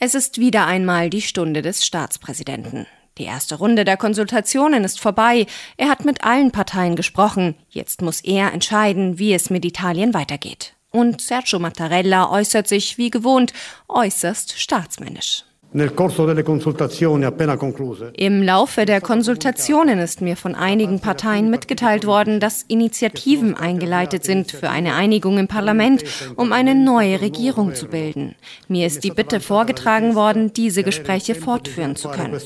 Es ist wieder einmal die Stunde des Staatspräsidenten. Die erste Runde der Konsultationen ist vorbei. Er hat mit allen Parteien gesprochen. Jetzt muss er entscheiden, wie es mit Italien weitergeht. Und Sergio Mattarella äußert sich, wie gewohnt, äußerst staatsmännisch. Im Laufe der Konsultationen ist mir von einigen Parteien mitgeteilt worden, dass Initiativen eingeleitet sind für eine Einigung im Parlament, um eine neue Regierung zu bilden. Mir ist die Bitte vorgetragen worden, diese Gespräche fortführen zu können.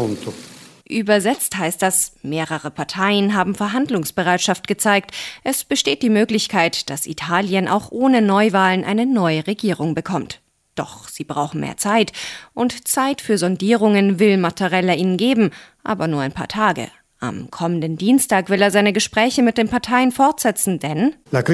Übersetzt heißt das, mehrere Parteien haben Verhandlungsbereitschaft gezeigt. Es besteht die Möglichkeit, dass Italien auch ohne Neuwahlen eine neue Regierung bekommt. Doch sie brauchen mehr Zeit. Und Zeit für Sondierungen will Mattarella ihnen geben, aber nur ein paar Tage. Am kommenden Dienstag will er seine Gespräche mit den Parteien fortsetzen, denn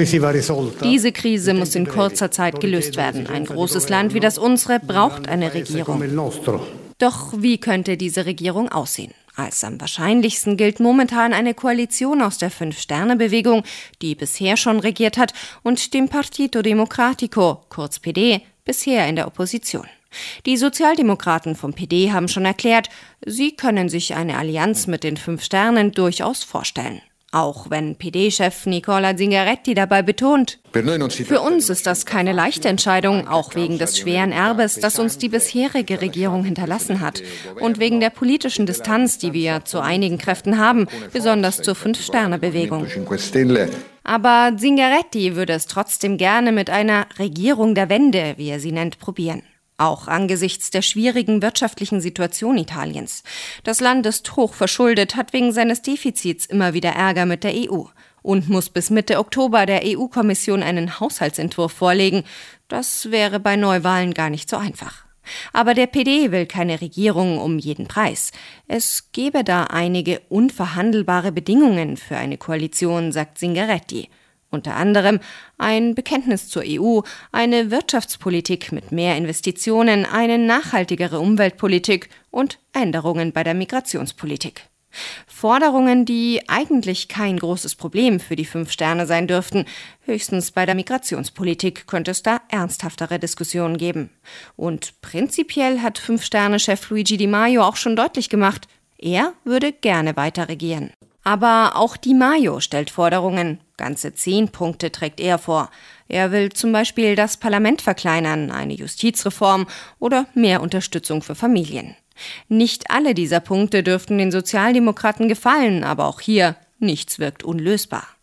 diese Krise muss in kurzer Zeit gelöst werden. Ein großes Land wie das unsere braucht eine Regierung. Doch wie könnte diese Regierung aussehen? Als am wahrscheinlichsten gilt momentan eine Koalition aus der Fünf-Sterne-Bewegung, die bisher schon regiert hat, und dem Partito Democratico, kurz PD, bisher in der Opposition. Die Sozialdemokraten vom PD haben schon erklärt, sie können sich eine Allianz mit den Fünf Sternen durchaus vorstellen. Auch wenn PD-Chef Nicola Zingaretti dabei betont, für uns ist das keine leichte Entscheidung, auch wegen des schweren Erbes, das uns die bisherige Regierung hinterlassen hat und wegen der politischen Distanz, die wir zu einigen Kräften haben, besonders zur Fünf-Sterne-Bewegung. Aber Zingaretti würde es trotzdem gerne mit einer Regierung der Wende, wie er sie nennt, probieren. Auch angesichts der schwierigen wirtschaftlichen Situation Italiens. Das Land ist hoch verschuldet, hat wegen seines Defizits immer wieder Ärger mit der EU und muss bis Mitte Oktober der EU-Kommission einen Haushaltsentwurf vorlegen. Das wäre bei Neuwahlen gar nicht so einfach. Aber der PD will keine Regierung um jeden Preis. Es gäbe da einige unverhandelbare Bedingungen für eine Koalition, sagt Zingaretti. Unter anderem ein Bekenntnis zur EU, eine Wirtschaftspolitik mit mehr Investitionen, eine nachhaltigere Umweltpolitik und Änderungen bei der Migrationspolitik. Forderungen, die eigentlich kein großes Problem für die Fünf Sterne sein dürften. Höchstens bei der Migrationspolitik könnte es da ernsthaftere Diskussionen geben. Und prinzipiell hat Fünf-Sterne-Chef Luigi Di Maio auch schon deutlich gemacht, er würde gerne weiter regieren. Aber auch Di Maio stellt Forderungen. Ganze 10 Punkte trägt er vor. Er will zum Beispiel das Parlament verkleinern, eine Justizreform oder mehr Unterstützung für Familien. Nicht alle dieser Punkte dürften den Sozialdemokraten gefallen, aber auch hier, nichts wirkt unlösbar.